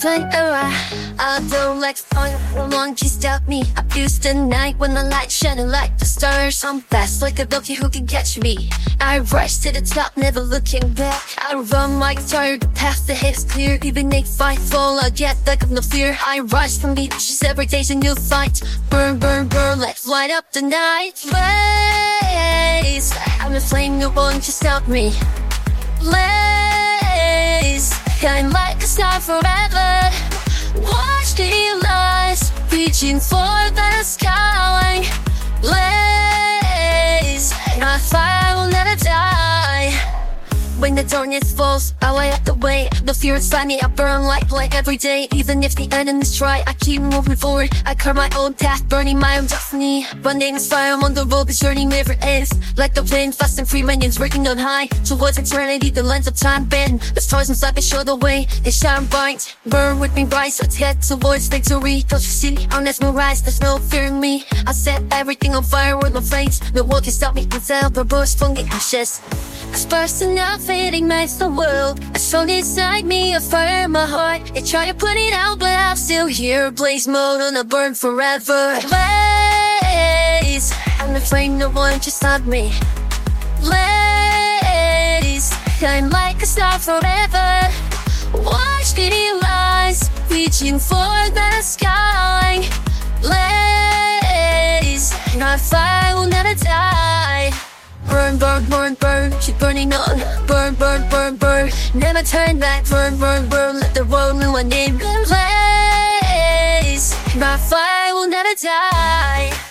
find around. I don't like fun, no one can stop me. I used the night when the light shining like the stars. I'm fast like a donkey who can catch me. I rush to the top, never looking back. I run my guitar, the path the hips clear. Even if I fall, I get back of no fear. I rise from the ashes, every day's a new fight. Burn, burn, burn, let's light up the night. Blaze, I'm a flame, no one can stop me. Blaze, shine like a star forever. Watch the lights, reaching for the sky. Blaze, my fire will never die. When the darkness falls, I light up the way. The fear inside me, I burn like black every day. Even if the enemies try, I keep moving forward. I carve my own path, burning my own destiny. Running is fire, I'm on the road, this journey never ends. Like the wind, fast and free, minions working on high. Towards eternity, the lens of time bend. The stars inside me show the way, they shine bright. Burn with me bright, let's head towards victory. Don't you see, I'll mesmerize, there's no fear in me. I set everything on fire with my face. No one can stop me until the burst from the ashes. Cause bursting out, fading makes the world. A soul inside me, a fire in my heart. They try to put it out, but I'm still here. Blaze mode on a burn forever. Blaze, I'm the flame, no one can stop me. Blaze, shine like a star forever. Watch the lights, reaching for the sky. Blaze, my fire will never die. Burn, burn, burn, burn, keep burning on. Burn, burn, burn, burn, never turn back. Burn, burn, burn, let the world know my name. Blaze, my fire will never die.